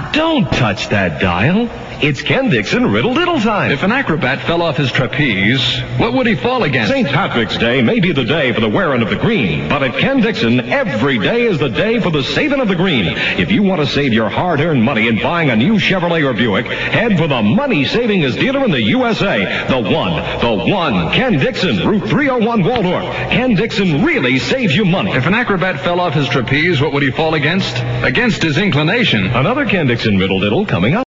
Don't touch that dial. It's Ken Dixon Riddle Diddle time. If an acrobat fell off his trapeze, what would he fall against? St. Patrick's Day may be the day for the wearing of the green, but at Ken Dixon, every day is the day for the saving of the green. If you want to save your hard-earned money in buying a new Chevrolet or Buick, head for the money-savingest dealer in the USA. The one, Ken Dixon, Route 301 Waldorf. Ken Dixon really saves you money. If an acrobat fell off his trapeze, what would he fall against? Against his inclination. Another Ken Dixon Riddle Diddle coming up.